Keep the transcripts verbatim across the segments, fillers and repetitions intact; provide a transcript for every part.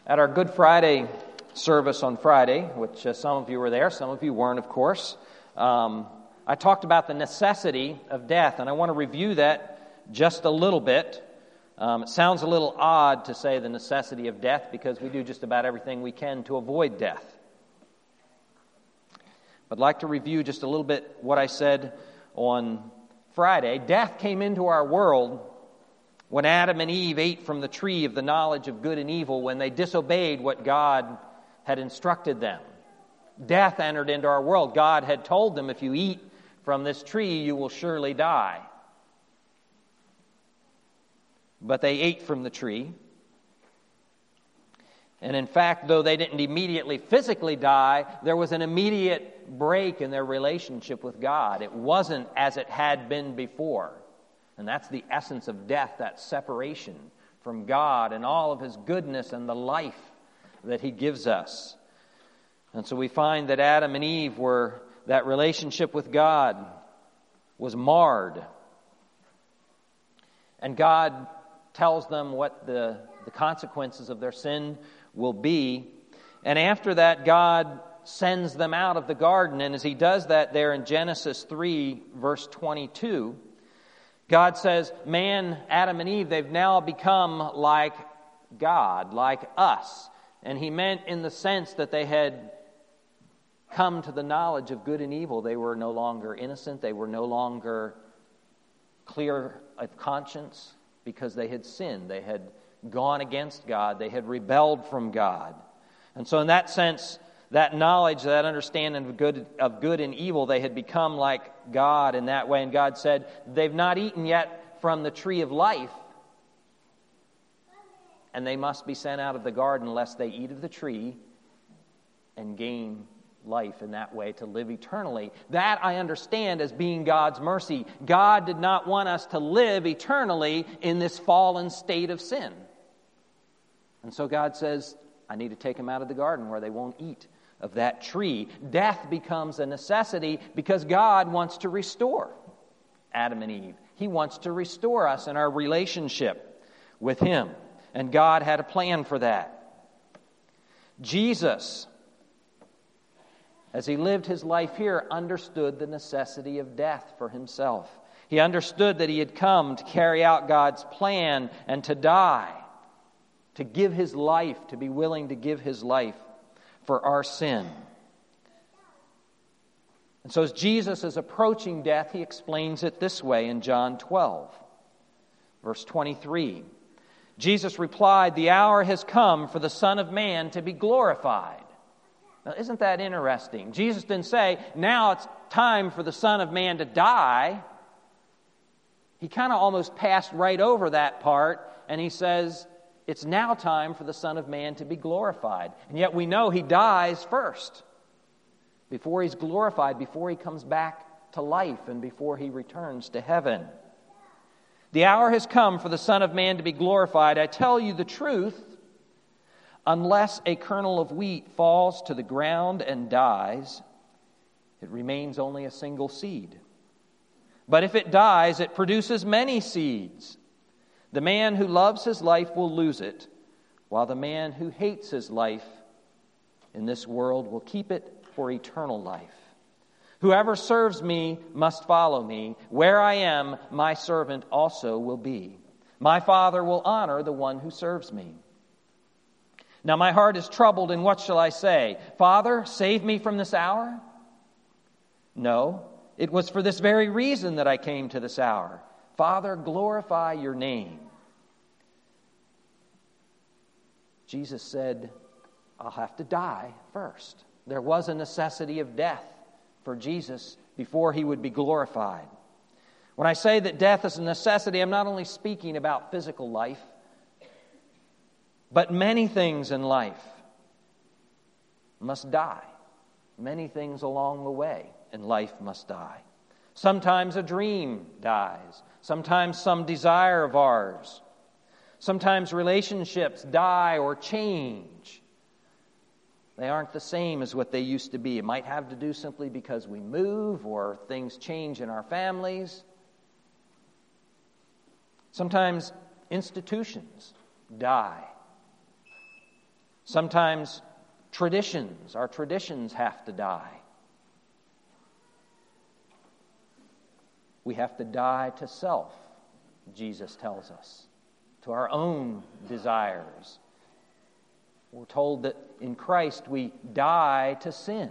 At our Good Friday service on Friday, which uh, some of you were there, some of you weren't, of course, um, I talked about the necessity of death, and I want to review that just a little bit. Um, it sounds a little odd to say the necessity of death because we do just about everything we can to avoid death. But I'd like to review just a little bit what I said on Friday. Death came into our world when Adam and Eve ate from the tree of the knowledge of good and evil, when they disobeyed what God had instructed them. Death entered into our world. God had told them, if you eat from this tree, you will surely die. But they ate from the tree. And in fact, though they didn't immediately physically die, there was an immediate break in their relationship with God. It wasn't as it had been before. And that's the essence of death, that separation from God and all of His goodness and the life that He gives us. And so we find that Adam and Eve were, that relationship with God was marred. And God tells them what the, the consequences of their sin will be. And after that, God sends them out of the garden. And as He does that there in Genesis three, verse twenty-two, God says, man, Adam and Eve, they've now become like God, like us. And He meant in the sense that they had come to the knowledge of good and evil. They were no longer innocent. They were no longer clear of conscience because they had sinned. They had gone against God. They had rebelled from God. And so in that sense, that knowledge, that understanding of good, of good and evil, they had become like God in that way. And God said, they've not eaten yet from the tree of life, and they must be sent out of the garden lest they eat of the tree and gain life in that way to live eternally. That I understand as being God's mercy. God did not want us to live eternally in this fallen state of sin. And so God says, I need to take them out of the garden where they won't eat of that tree. Death becomes a necessity because God wants to restore Adam and Eve. He wants to restore us in our relationship with Him. And God had a plan for that. Jesus, as He lived His life here, understood the necessity of death for Himself. He understood that He had come to carry out God's plan and to die, to give His life, to be willing to give His life for our sin. And so as Jesus is approaching death, He explains it this way in John twelve, verse twenty-three. Jesus replied, the hour has come for the Son of Man to be glorified. Now, isn't that interesting? Jesus didn't say, now it's time for the Son of Man to die. He kind of almost passed right over that part, and He says, it's now time for the Son of Man to be glorified. And yet we know He dies first, before He's glorified, before He comes back to life, and before He returns to heaven. The hour has come for the Son of Man to be glorified. I tell you the truth, unless a kernel of wheat falls to the ground and dies, it remains only a single seed. But if it dies, it produces many seeds. The man who loves his life will lose it, while the man who hates his life in this world will keep it for eternal life. Whoever serves me must follow me. Where I am, my servant also will be. My Father will honor the one who serves me. Now my heart is troubled, and what shall I say? Father, save me from this hour? No, it was for this very reason that I came to this hour. Father, glorify your name. Jesus said, I'll have to die first. There was a necessity of death for Jesus before He would be glorified. When I say that death is a necessity, I'm not only speaking about physical life, but many things in life must die. Many things along the way in life must die. Sometimes a dream dies. Sometimes some desire of ours. Sometimes relationships die or change. They aren't the same as what they used to be. It might have to do simply because we move or things change in our families. Sometimes institutions die. Sometimes traditions, our traditions have to die. We have to die to self, Jesus tells us, to our own desires. We're told that in Christ we die to sin.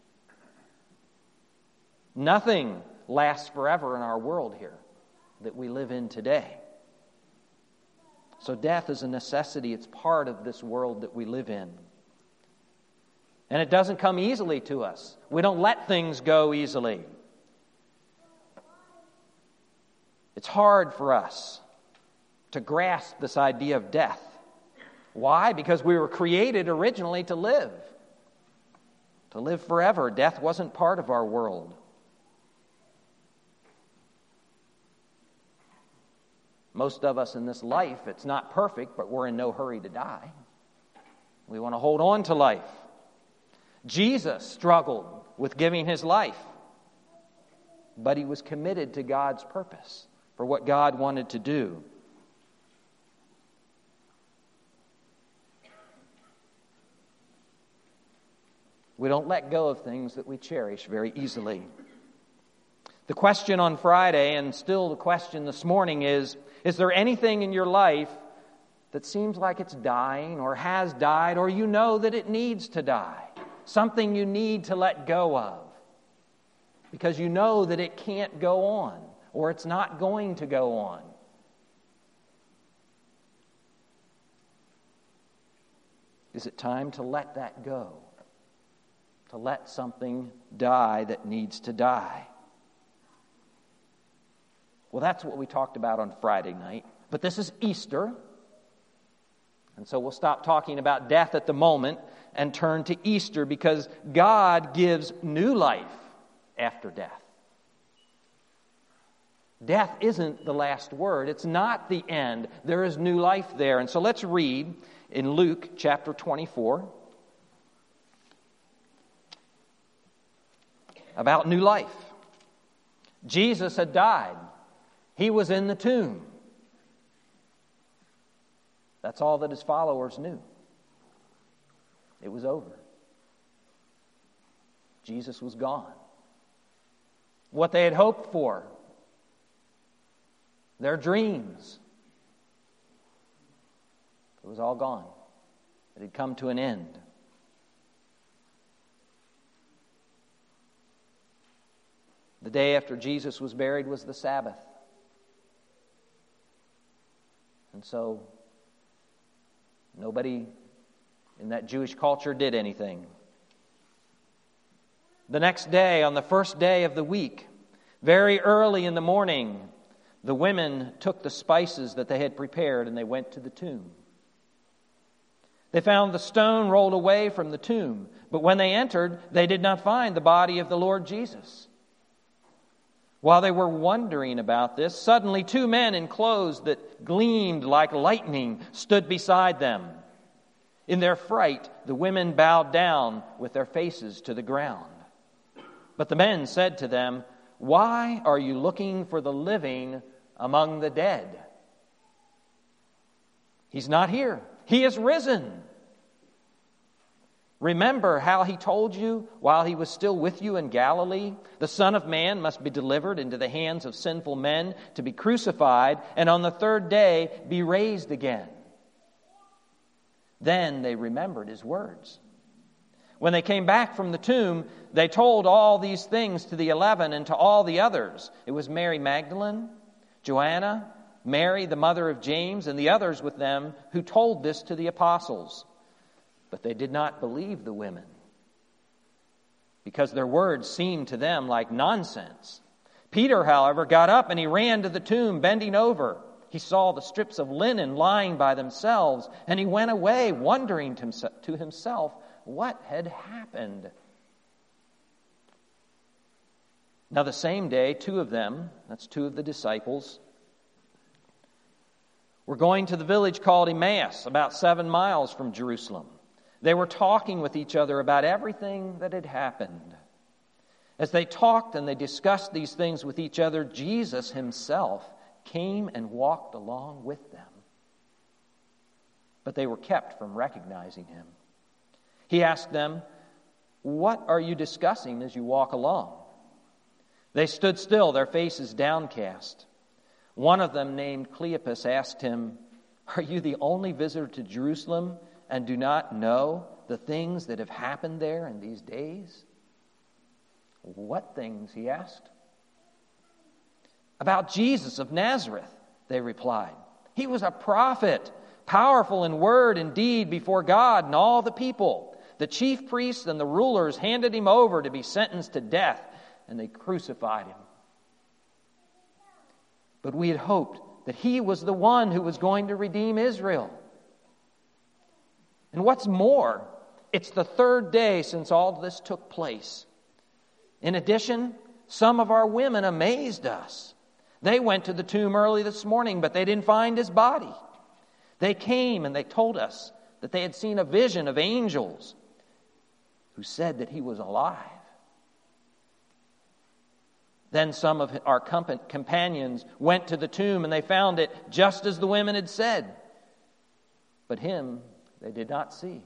Nothing lasts forever in our world here that we live in today. So death is a necessity. It's part of this world that we live in. And it doesn't come easily to us. We don't let things go easily. It's hard for us to grasp this idea of death. Why? Because we were created originally to live. To live forever. Death wasn't part of our world. Most of us in this life, it's not perfect, but we're in no hurry to die. We want to hold on to life. Jesus struggled with giving his life, but he was committed to God's purpose for what God wanted to do. We don't let go of things that we cherish very easily. The question on Friday, and still the question this morning, is, is there anything in your life that seems like it's dying or has died, or you know that it needs to die? Something you need to let go of because you know that it can't go on or it's not going to go on. Is it time to let that go? To let something die that needs to die? Well, that's what we talked about on Friday night. But this is Easter. And so we'll stop talking about death at the moment and turn to Easter, because God gives new life after death. Death isn't the last word. It's not the end. There is new life there. And so let's read in Luke chapter twenty-four about new life. Jesus had died. He was in the tomb. That's all that his followers knew. It was over. Jesus was gone. What they had hoped for, their dreams, it was all gone. It had come to an end. The day after Jesus was buried was the Sabbath. And so nobody in that Jewish culture did anything. The next day, on the first day of the week, very early in the morning, the women took the spices that they had prepared and they went to the tomb. They found the stone rolled away from the tomb, but when they entered, they did not find the body of the Lord Jesus. While they were wondering about this, suddenly two men in clothes that gleamed like lightning stood beside them. In their fright, the women bowed down with their faces to the ground. But the men said to them, "Why are you looking for the living among the dead? He's not here. He is risen. Remember how he told you while he was still with you in Galilee, the Son of Man must be delivered into the hands of sinful men to be crucified, and on the third day be raised again." Then they remembered his words. When they came back from the tomb, they told all these things to the eleven and to all the others. It was Mary Magdalene, Joanna, Mary, the mother of James, and the others with them who told this to the apostles. But they did not believe the women, because their words seemed to them like nonsense. Peter, however, got up and he ran to the tomb, bending over. He saw the strips of linen lying by themselves, and he went away, wondering to himself what had happened. Now the same day, two of them, that's two of the disciples, were going to the village called Emmaus, about seven miles from Jerusalem. They were talking with each other about everything that had happened. As they talked and they discussed these things with each other, Jesus himself came and walked along with them. But they were kept from recognizing him. He asked them, "What are you discussing as you walk along?" They stood still, their faces downcast. One of them, named Cleopas, asked him, "Are you the only visitor to Jerusalem and do not know the things that have happened there in these days?" "What things?" he asked. "About Jesus of Nazareth," they replied. "He was a prophet, powerful in word and deed before God and all the people. The chief priests and the rulers handed him over to be sentenced to death, and they crucified him. But we had hoped that he was the one who was going to redeem Israel. And what's more, it's the third day since all this took place. In addition, some of our women amazed us. They went to the tomb early this morning, but they didn't find his body. They came and they told us that they had seen a vision of angels who said that he was alive. Then some of our companions went to the tomb and they found it just as the women had said. But him they did not see."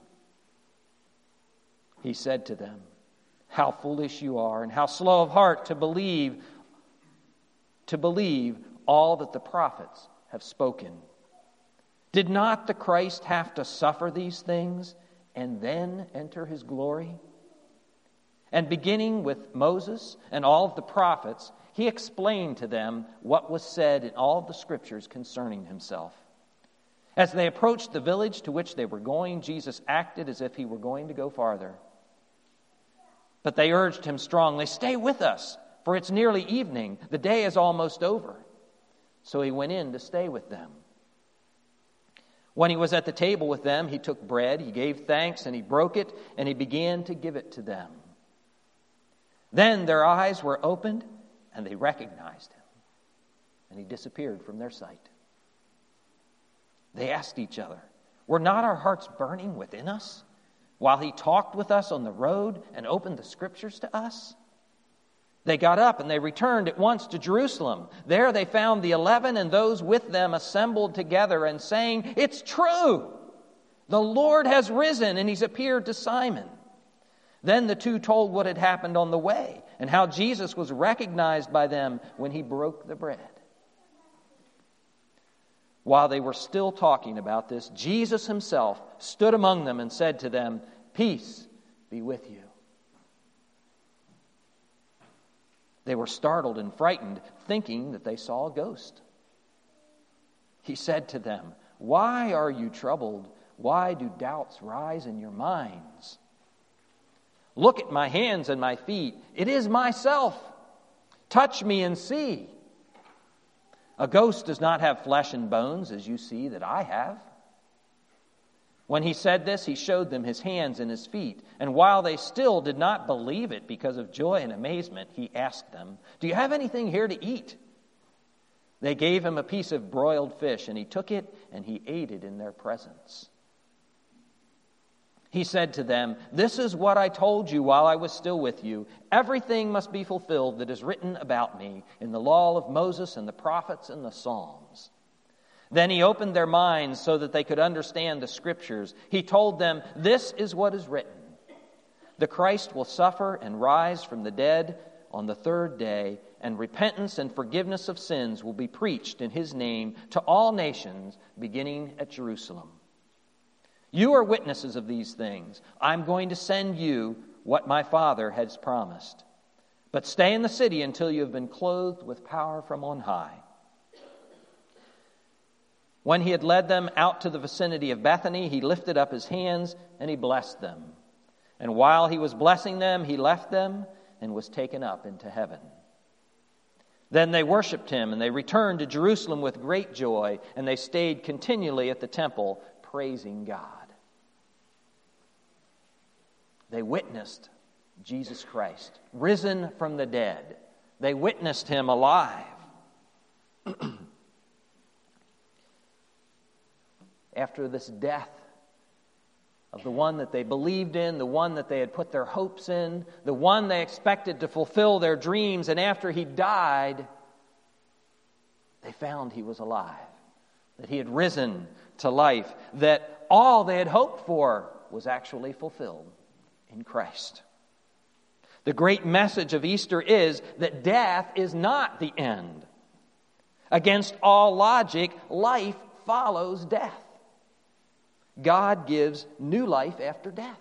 He said to them, "How foolish you are, and how slow of heart to believe, to believe all that the prophets have spoken. Did not the Christ have to suffer these things and then enter his glory?" And beginning with Moses and all of the prophets, he explained to them what was said in all of the scriptures concerning himself. As they approached the village to which they were going, Jesus acted as if he were going to go farther. But they urged him strongly, "Stay with us, for it's nearly evening. The day is almost over." So he went in to stay with them. When he was at the table with them, he took bread, he gave thanks, and he broke it, and he began to give it to them. Then their eyes were opened, and they recognized him, and he disappeared from their sight. They asked each other, "Were not our hearts burning within us while he talked with us on the road and opened the scriptures to us?" They got up and they returned at once to Jerusalem. There they found the eleven and those with them assembled together and saying, "It's true! The Lord has risen and he's appeared to Simon." Then the two told what had happened on the way and how Jesus was recognized by them when he broke the bread. While they were still talking about this, Jesus himself stood among them and said to them, "Peace be with you." They were startled and frightened, thinking that they saw a ghost. He said to them, "Why are you troubled? Why do doubts rise in your minds? Look at my hands and my feet. It is myself. Touch me and see. A ghost does not have flesh and bones, as you see that I have." When he said this, he showed them his hands and his feet. And while they still did not believe it because of joy and amazement, he asked them, "Do you have anything here to eat?" They gave him a piece of broiled fish, and he took it and he ate it in their presence. He said to them, "This is what I told you while I was still with you. Everything must be fulfilled that is written about me in the law of Moses and the prophets and the Psalms." Then he opened their minds so that they could understand the scriptures. He told them, "This is what is written. The Christ will suffer and rise from the dead on the third day, and repentance and forgiveness of sins will be preached in his name to all nations, beginning at Jerusalem. You are witnesses of these things. I'm going to send you what my Father has promised. But stay in the city until you have been clothed with power from on high." When he had led them out to the vicinity of Bethany, he lifted up his hands and he blessed them. And while he was blessing them, he left them and was taken up into heaven. Then they worshiped him, and they returned to Jerusalem with great joy, and they stayed continually at the temple, praising God. They witnessed Jesus Christ, risen from the dead. They witnessed him alive. After this death of the one that they believed in, the one that they had put their hopes in, the one they expected to fulfill their dreams, and after he died, they found he was alive, that he had risen to life, that all they had hoped for was actually fulfilled. in Christ. The great message of Easter is that death is not the end. Against all logic, life follows death. God gives new life after death.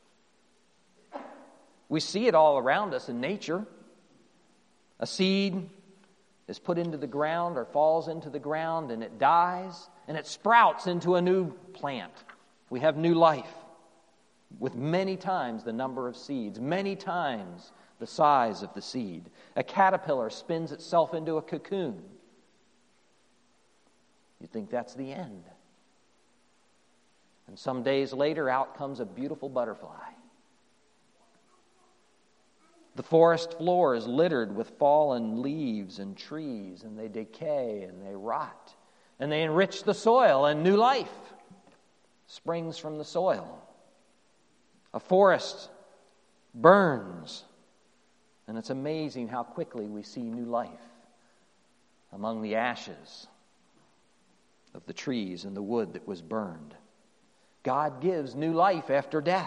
We see it all around us in nature. A seed is put into the ground or falls into the ground and it dies and it sprouts into a new plant. We have new life with many times the number of seeds, many times the size of the seed. A caterpillar spins itself into a cocoon. You think that's the end. And some days later, out comes a beautiful butterfly. The forest floor is littered with fallen leaves and trees, and they decay and they rot, and they enrich the soil, and new life springs from the soil. A forest burns, and it's amazing how quickly we see new life among the ashes of the trees and the wood that was burned. God gives new life after death.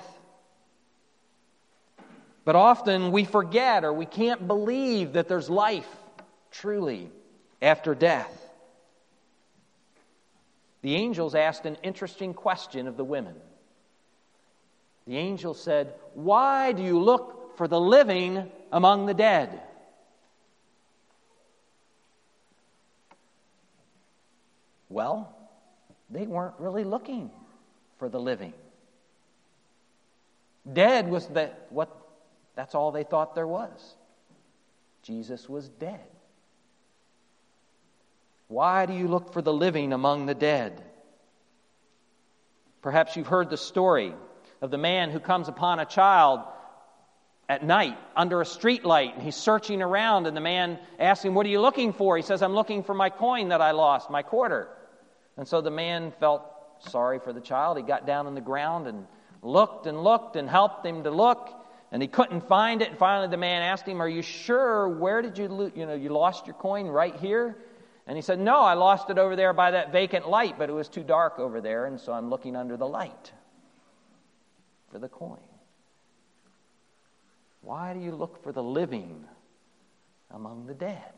But often we forget or we can't believe that there's life truly after death. The angels asked an interesting question of the women. The angel said, "Why do you look for the living among the dead?" Well, they weren't really looking for the living. Dead was the, what, that's all they thought there was. Jesus was dead. Why do you look for the living among the dead? Perhaps you've heard the story of the man who comes upon a child at night under a street light, and he's searching around, and the man asks him, "What are you looking for?" He says, "I'm looking for my coin that I lost, my quarter." And so the man felt sorry for the child. He got down on the ground and looked and looked and helped him to look, and he couldn't find it. And finally the man asked him, "Are you sure? Where did you lo- you know you lost your coin? Right here?" And he said, "No, I lost it over there by that vacant light, but it was too dark over there, and so I'm looking under the light for the coin." Why do you look for the living among the dead?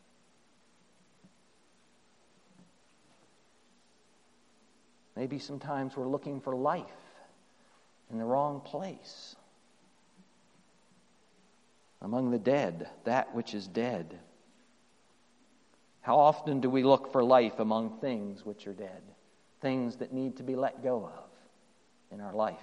Maybe sometimes we're looking for life in the wrong place. Among the dead, that which is dead. How often do we look for life among things which are dead? Things that need to be let go of in our life.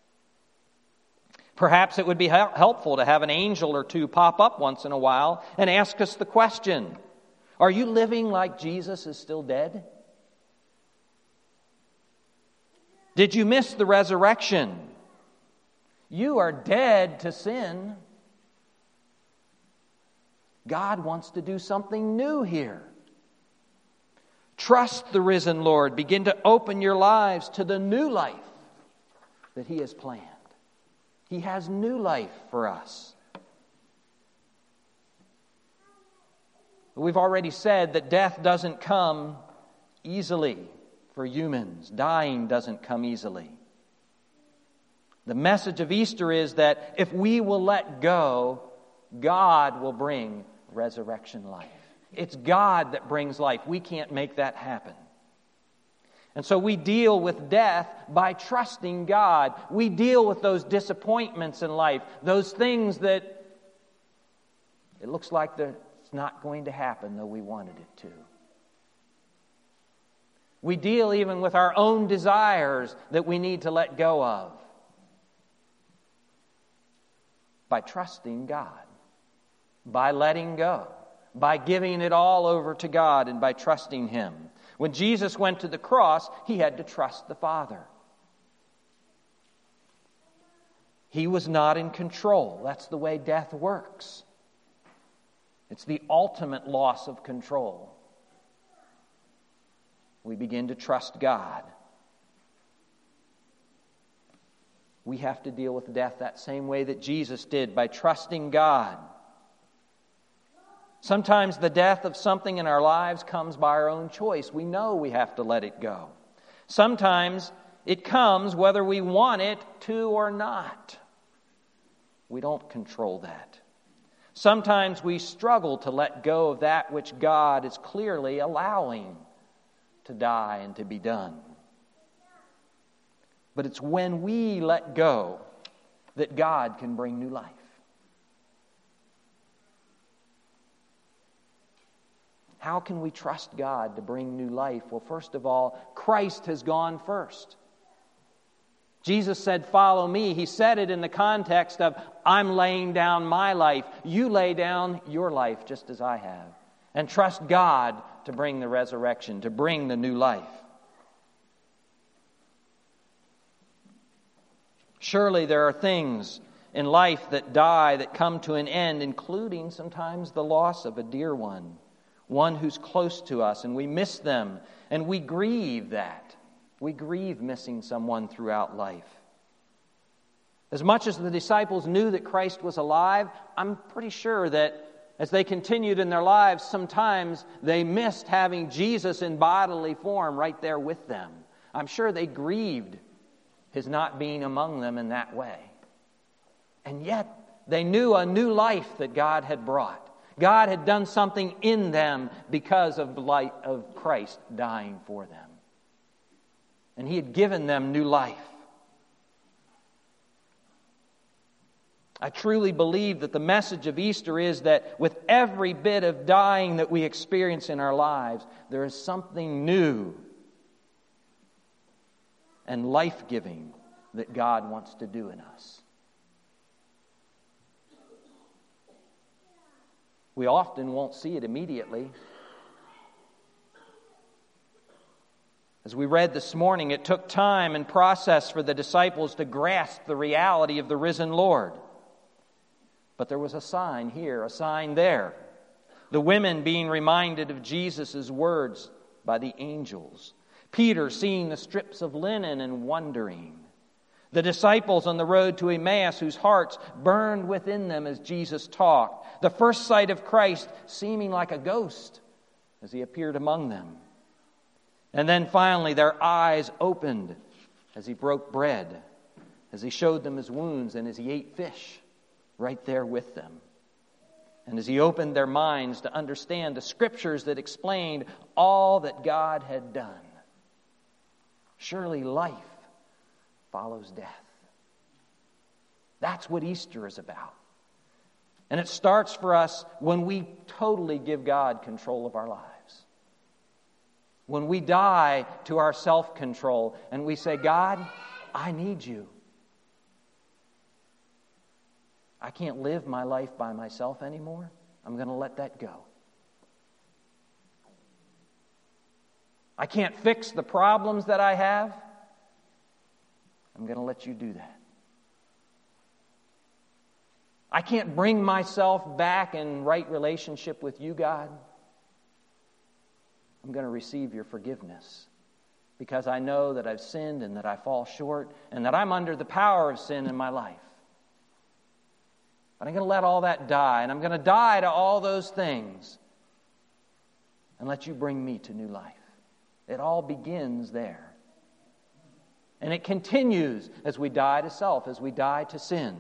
Perhaps it would be helpful to have an angel or two pop up once in a while and ask us the question, are you living like Jesus is still dead? Did you miss the resurrection? You are dead to sin. God wants to do something new here. Trust the risen Lord. Begin to open your lives to the new life that He has planned. He has new life for us. We've already said that death doesn't come easily for humans. Dying doesn't come easily. The message of Easter is that if we will let go, God will bring resurrection life. It's God that brings life. We can't make that happen. And so we deal with death by trusting God. We deal with those disappointments in life, those things that it looks like it's not going to happen, though we wanted it to. We deal even with our own desires that we need to let go of by trusting God, by letting go, by giving it all over to God and by trusting Him. When Jesus went to the cross, He had to trust the Father. He was not in control. That's the way death works. It's the ultimate loss of control. We begin to trust God. We have to deal with death that same way that Jesus did, by trusting God. Sometimes the death of something in our lives comes by our own choice. We know we have to let it go. Sometimes it comes whether we want it to or not. We don't control that. Sometimes we struggle to let go of that which God is clearly allowing to die and to be done. But it's when we let go that God can bring new life. How can we trust God to bring new life? Well, first of all, Christ has gone first. Jesus said, "Follow me." He said it in the context of, I'm laying down my life. You lay down your life just as I have. And trust God to bring the resurrection, to bring the new life. Surely there are things in life that die, that come to an end, including sometimes the loss of a dear one, one who's close to us, and we miss them, and we grieve that. We grieve missing someone throughout life. As much as the disciples knew that Christ was alive, I'm pretty sure that as they continued in their lives, sometimes they missed having Jesus in bodily form right there with them. I'm sure they grieved his not being among them in that way. And yet, they knew a new life that God had brought. God had done something in them because of the light of Christ dying for them. And He had given them new life. I truly believe that the message of Easter is that with every bit of dying that we experience in our lives, there is something new and life-giving that God wants to do in us. We often won't see it immediately. As we read this morning, it took time and process for the disciples to grasp the reality of the risen Lord. But there was a sign here, a sign there. The women being reminded of Jesus' words by the angels. Peter seeing the strips of linen and wondering. The disciples on the road to Emmaus whose hearts burned within them as Jesus talked. The first sight of Christ seeming like a ghost as He appeared among them. And then finally their eyes opened as He broke bread, as He showed them His wounds, and as He ate fish right there with them. And as He opened their minds to understand the Scriptures that explained all that God had done. Surely life follows death. That's what Easter is about. And it starts for us when we totally give God control of our lives. When we die to our self-control and we say, God, I need You. I can't live my life by myself anymore. I'm going to let that go. I can't fix the problems that I have. I'm going to let You do that. I can't bring myself back in right relationship with You, God. I'm going to receive Your forgiveness because I know that I've sinned and that I fall short and that I'm under the power of sin in my life. But I'm going to let all that die, and I'm going to die to all those things and let You bring me to new life. It all begins there. And it continues as we die to self, as we die to sin.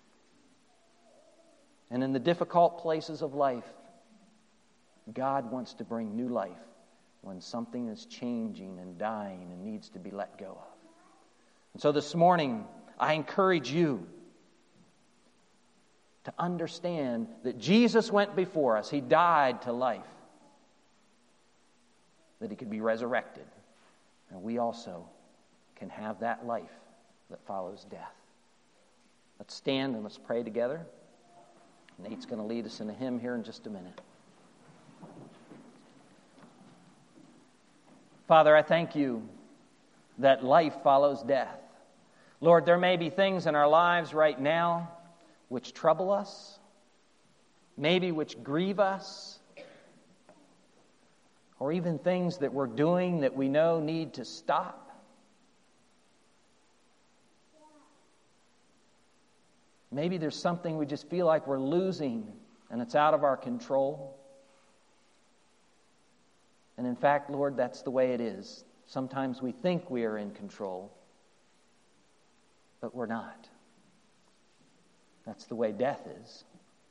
And in the difficult places of life, God wants to bring new life when something is changing and dying and needs to be let go of. And so this morning, I encourage you to understand that Jesus went before us. He died to life, that He could be resurrected. And we also can have that life that follows death. Let's stand and let's pray together. Nate's going to lead us in a hymn here in just a minute. Father, I thank You that life follows death. Lord, there may be things in our lives right now which trouble us, maybe which grieve us, or even things that we're doing that we know need to stop. Maybe there's something we just feel like we're losing and it's out of our control. And in fact, Lord, that's the way it is. Sometimes we think we are in control, but we're not. That's the way death is.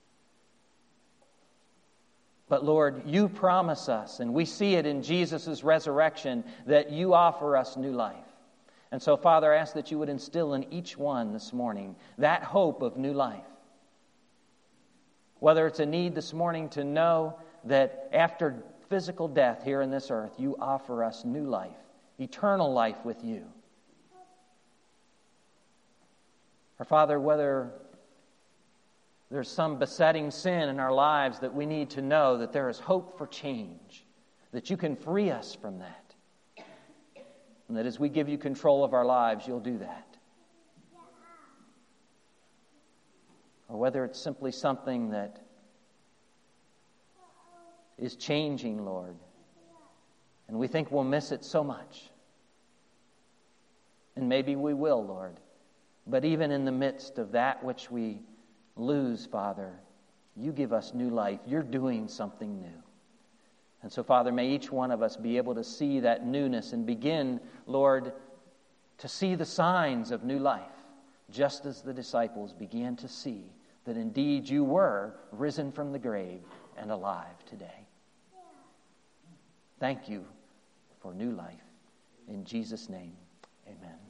But Lord, you promise us, and we see it in Jesus' resurrection, that you offer us new life. And so, Father, I ask that you would instill in each one this morning that hope of new life. Whether it's a need this morning to know that after physical death here in this earth, you offer us new life, eternal life with you. Or, Father, whether there's some besetting sin in our lives that we need to know that there is hope for change, that you can free us from that. And that as we give you control of our lives, you'll do that. Or whether it's simply something that is changing, Lord, and we think we'll miss it so much. And maybe we will, Lord. But even in the midst of that which we lose, Father, you give us new life. You're doing something new. And so, Father, may each one of us be able to see that newness and begin, Lord, to see the signs of new life, just as the disciples began to see that indeed you were risen from the grave and alive today. Thank you for new life. In Jesus' name, amen.